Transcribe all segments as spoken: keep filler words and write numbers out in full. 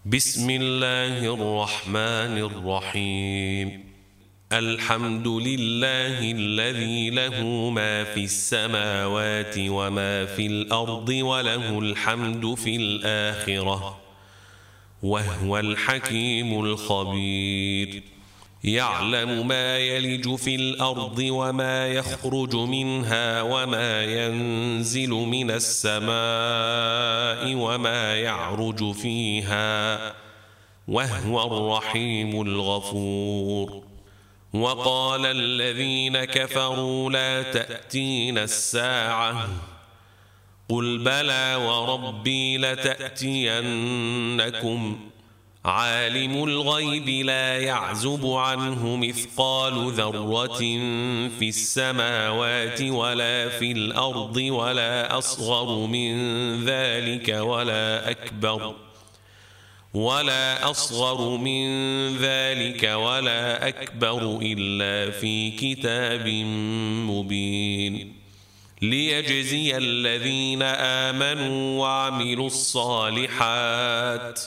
بسم الله الرحمن الرحيم. الحمد لله الذي له ما في السماوات وما في الأرض وله الحمد في الآخرة وهو الحكيم الخبير. يعلم ما يلج في الأرض وما يخرج منها وما ينزل من السماء وما يعرج فيها وهو الرحيم الغفور. وقال الذين كفروا لا تأتين الساعة قل بلى وربي لتأتينكم عالم الغيب لا يعزب عنه مثقال ذرة في السماوات ولا في الأرض ولا أصغر من ذلك ولا أكبر ولا أصغر من ذلك ولا أكبر إلا في كتاب مبين ليجزي الذين آمنوا وعملوا الصالحات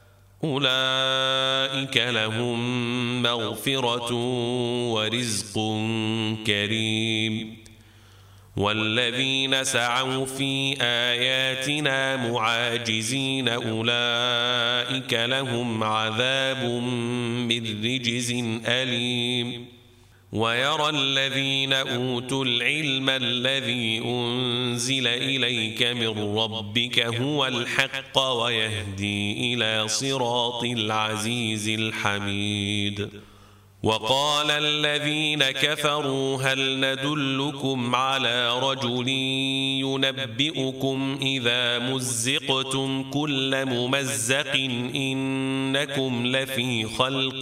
أولئك لهم مغفرة ورزق كريم. والذين سعوا في آياتنا معاجزين أولئك لهم عذاب من رجز أليم. ويرى الذين أوتوا العلم الذي أنزل إليك من ربك هو الحق ويهدي إلى صراط العزيز الحميد. وقال الذين كفروا هل ندلكم على رجل ينبئكم إذا مزقتم كل ممزق إنكم لفي خلق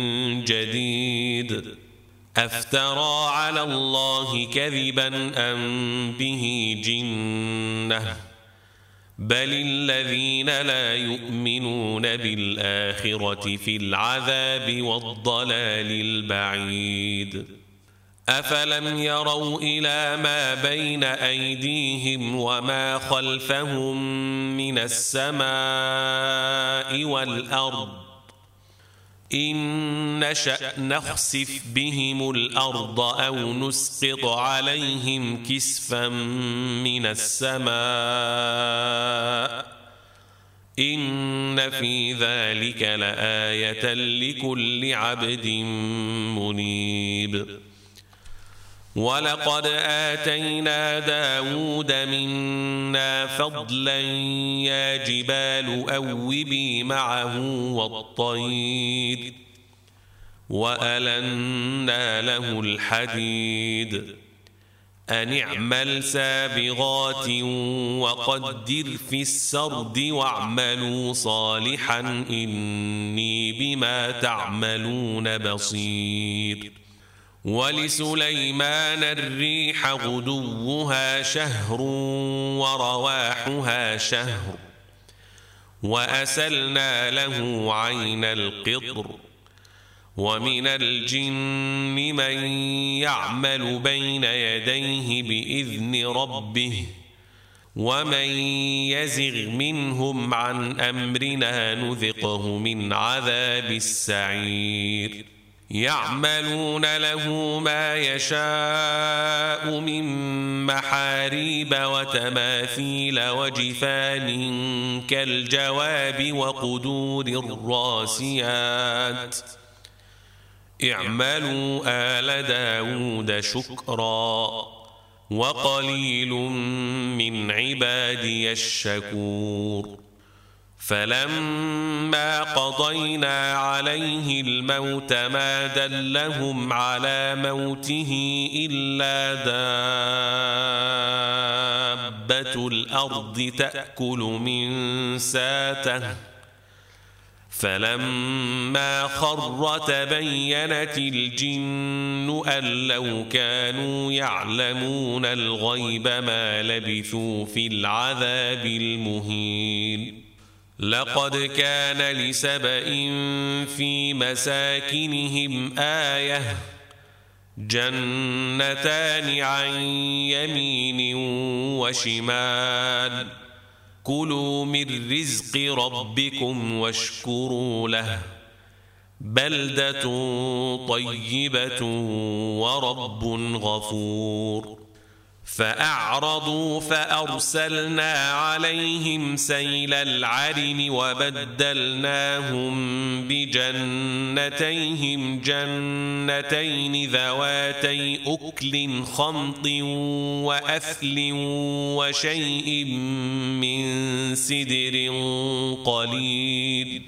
جديد أفترى على الله كذبا أم به جنة بل الذين لا يؤمنون بالآخرة في العذاب والضلال البعيد. أفلم يروا إلى ما بين أيديهم وما خلفهم من السماء والأرض إن نشأ نخسف بهم الأرض أو نسقط عليهم كسفا من السماء إن في ذلك لآية لكل عبد منيب. ولقد آتينا داود منا فضلا يا جبال أوبي معه والطير وألنا له الحديد أن اعمل سابغات وقدر في السرد واعملوا صالحا إني بما تعملون بصير. ولسليمان الريح غدوها شهر ورواحها شهر وأسلنا له عين القطر. ومن الجن من يعمل بين يديه بإذن ربه ومن يزغ منهم عن أمرنا نذقه من عذاب السعير. يعملون له ما يشاء من محاريب وتماثيل وجفان كالجواب وقدور الراسيات اعملوا آل داود شكرا وقليل من عبادي الشكور. فلما قضينا عليه الموت ما دلهم على موته إلا دابة الأرض تأكل من ساته فلما خر تبينت الجن أن لو كانوا يعلمون الغيب ما لبثوا في العذاب المهين. لقد كان لسبإ في مساكنهم آية جنتان عن يمين وشمال كلوا من رزق ربكم واشكروا له بلدة طيبة ورب غفور فأعرضوا فأرسلنا عليهم سيل العرم وبدلناهم بجنتيهم جنتين ذواتي أكل خمط وأثل وشيء من سدر قليل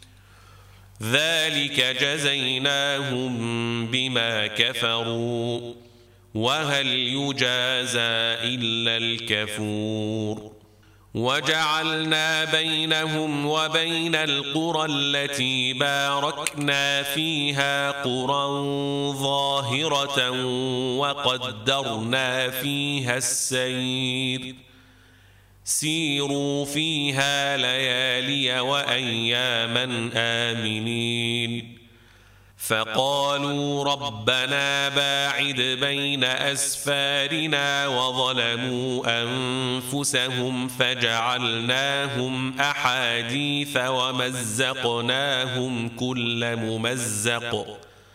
ذلك جزيناهم بما كفروا وهل يجازى إلا الكفور وجعلنا بينهم وبين القرى التي باركنا فيها قرى ظاهرة وقدرنا فيها السير سيروا فيها ليالي وأياما آمنين فقالوا ربنا باعد بين أسفارنا وظلموا أنفسهم فجعلناهم أحاديث ومزقناهم كل ممزق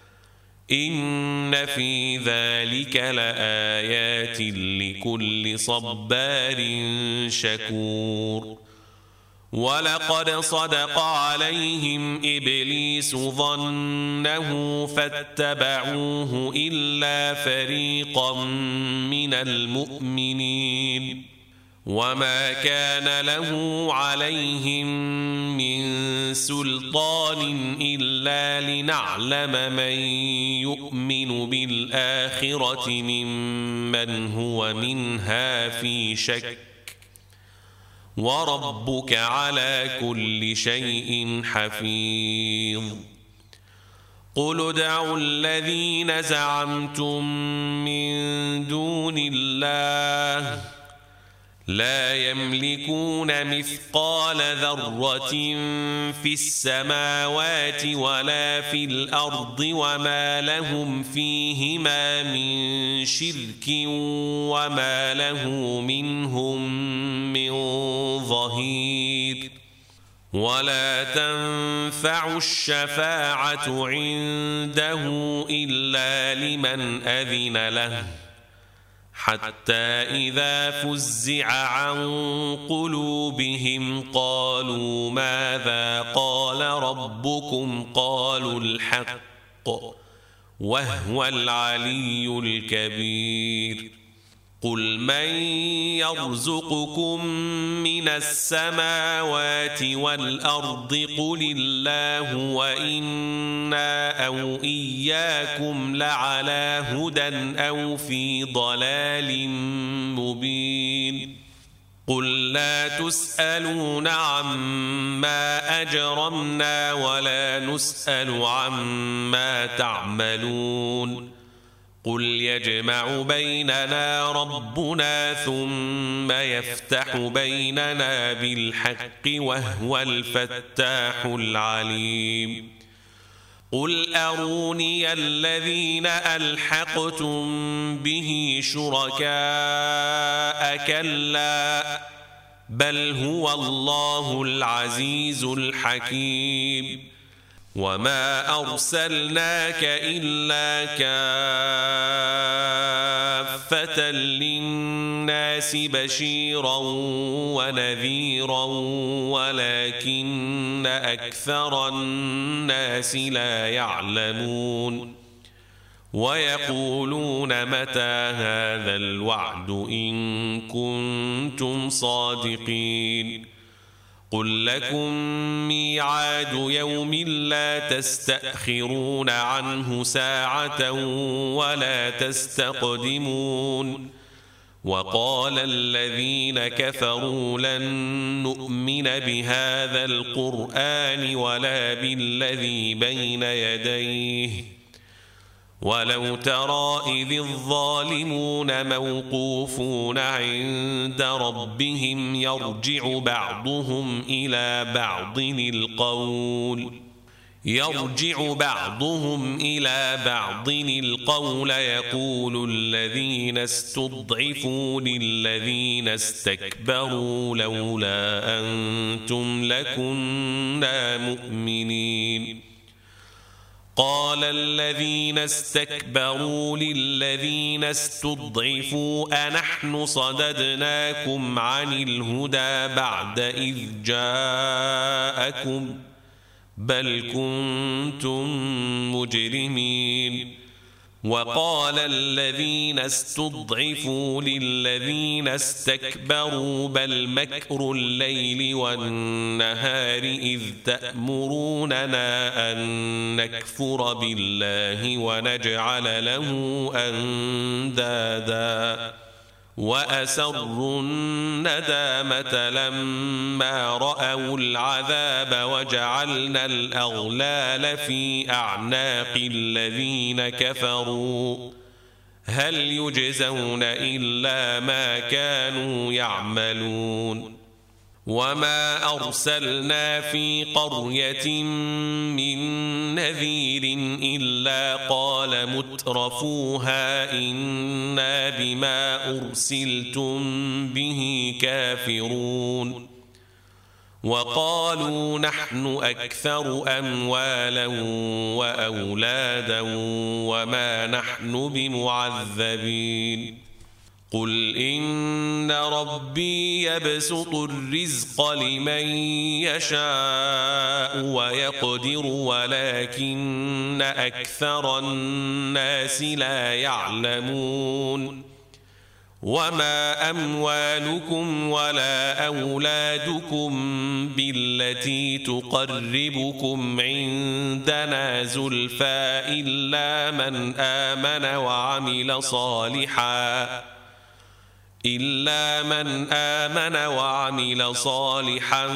إن في ذلك لآيات لكل صبار شكور ولقد صدق عليهم إبليس ظنه فاتبعوه إلا فريقا من المؤمنين وما كان له عليهم من سلطان إلا لنعلم من يؤمن بالآخرة ممن هو منها في شك وربك على كل شيء حفيظ قل ادعوا الذين زعمتم من دون الله لا يملكون مثقال ذرة في السماوات ولا في الأرض وما لهم فيهما من شرك وما له منهم من ظهير ولا تنفع الشفاعة عنده إلا لمن أذن له حتى إذا فزع عن قلوبهم قالوا ماذا قال ربكم قالوا الحق وهو العلي الكبير قل من يرزقكم من السماوات والأرض قل الله وإنا أو إياكم لعلى هدى أو في ضلال مبين قل لا تسألون عما أجرمنا ولا نسأل عما تعملون قل يجمع بيننا ربنا ثم يفتح بيننا بالحق وهو الفتاح العليم قل أروني الذين ألحقتم به شركاء كلا بل هو الله العزيز الحكيم وما أرسلناك إلا كافة للناس بشيرا ونذيرا ولكن أكثر الناس لا يعلمون ويقولون متى هذا الوعد إن كنتم صادقين قل لكم ميعاد يوم لا تستأخرون عنه ساعة ولا تستقدمون وقال الذين كفروا لن نؤمن بهذا القرآن ولا بالذي بين يديه ولو ترى إذ الظالمون موقوفون عند ربهم يرجع بعضهم إلى بعض القول يرجع بعضهم إلى بعض القول يقول الذين استضعفوا للذين استكبروا لولا أنتم لكنا مؤمنين قال الذين استكبروا للذين استضعفوا أنحن صددناكم عن الهدى بعد إذ جاءكم بل كنتم مجرمين وقال الذين استضعفوا للذين استكبروا بل مكر الليل والنهار إذ تأمروننا أن نكفر بالله ونجعل له أندادا وأسروا الندامة لما رأوا العذاب وجعلنا الأغلال في أعناق الذين كفروا هل يجزون إلا ما كانوا يعملون وما أرسلنا في قرية من نذير إلا قال مترفوها إنا بما أرسلتم به كافرون وقالوا نحن أكثر أموالا وأولادا وما نحن بمعذبين قل إن ربي يبسط الرزق لمن يشاء ويقدر ولكن أكثر الناس لا يعلمون وما أموالكم ولا أولادكم بالتي تقربكم عندنا زلفى إلا من آمن وعمل صالحاً إلا من آمن وعمل صالحا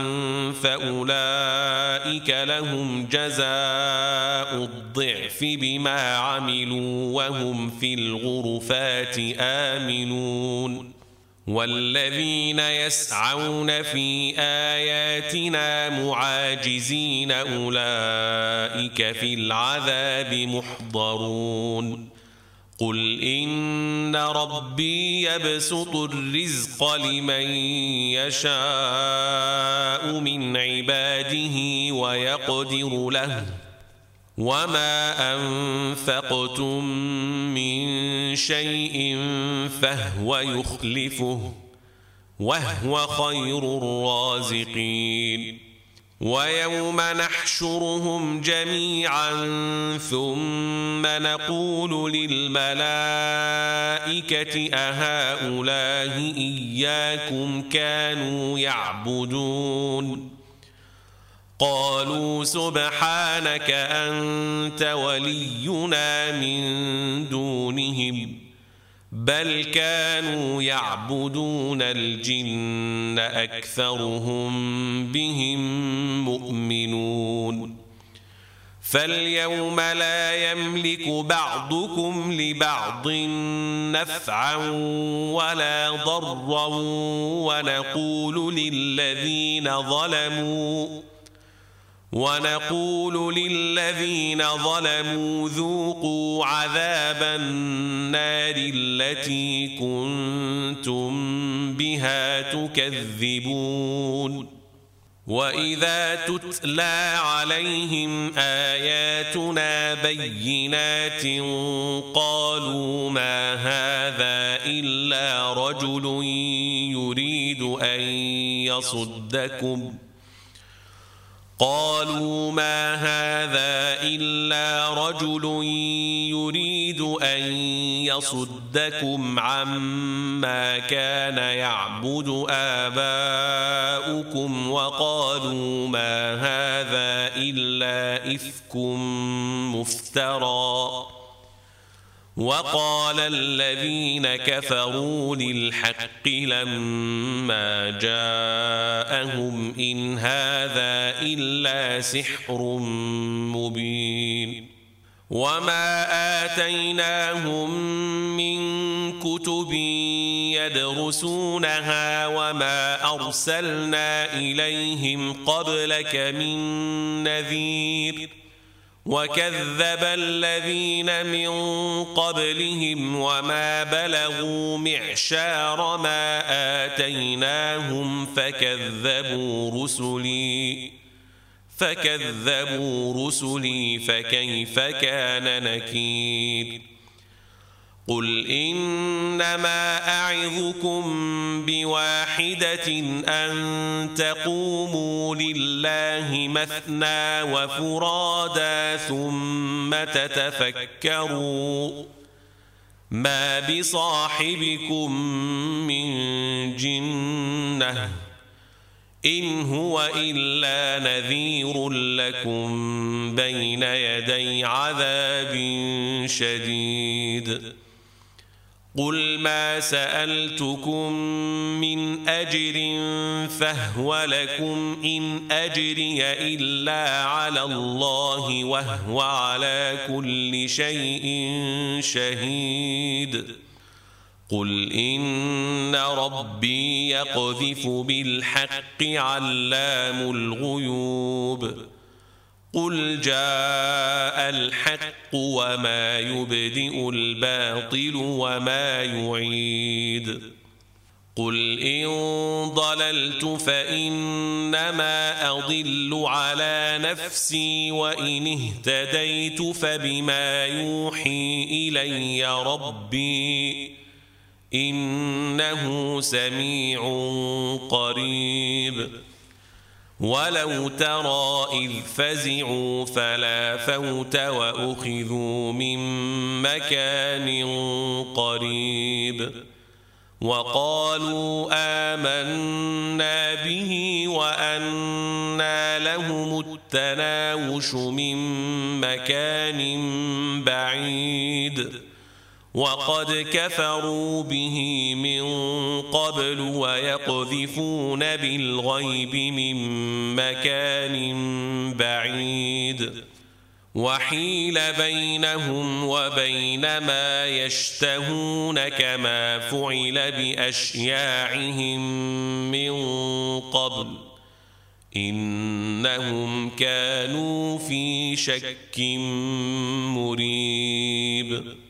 فأولئك لهم جزاء الضعف بما عملوا وهم في الغرفات آمنون والذين يسعون في آياتنا معاجزين أولئك في العذاب محضرون قل إن ربي يبسط الرزق لمن يشاء من عباده ويقدر له وما أنفقتم من شيء فهو يخلفه وهو خير الرازقين ويوم نحشرهم جميعا ثم نقول للملائكة أهؤلاء إياكم كانوا يعبدون قالوا سبحانك أنت ولينا من دونهم بل كانوا يعبدون الجن أكثرهم بهم مؤمنون فاليوم لا يملك بعضكم لبعض نفعا ولا ضرا ونقول للذين ظلموا ونقول للذين ظلموا ذوقوا عذاب النار التي كنتم بها تكذبون وإذا تتلى عليهم آياتنا بينات قالوا ما هذا إلا رجل يريد أن يصدكم قالوا ما هذا إلا رجل يريد أن يصدكم عما كان يعبد آباؤكم وقالوا ما هذا إلا إفك مفترى وقال الذين كفروا للحق لما جاءهم إن هذا إلا سحر مبين وما آتيناهم من كتب يدرسونها وما أرسلنا إليهم قبلك من نذير وكذب الذين من قبلهم وما بلغوا معشار ما آتيناهم فكذبوا رسلي فكذبوا رسلي فكيف كان نكير قل إنما أعظكم بواحدة أن تقوموا لله مثنى وفرادا ثم تتفكروا ما بصاحبكم من جنة إن هو إلا نذير لكم بين يدي عذاب شديد قل ما سألتكم من أجر فهو لكم إن أجري إلا على الله وهو على كل شيء شهيد قل إن ربي يقذف بالحق علام الغيوب قل جاء الحق وما يبدئ الباطل وما يعيد قل إن ضللت فإنما أضل على نفسي وإن اهتديت فبما يوحي إلي ربي إنه سميع قريب ولو ترى إذ فزعوا فلا فوت وأخذوا من مكان قريب وقالوا آمنا به وأنى لهم التناوش من مكان بعيد وقد كفروا به من قبل ويقذفون بالغيب من مكان بعيد وحيل بينهم وبين ما يشتهون كما فعل بأشياعهم من قبل إنهم كانوا في شك مريب.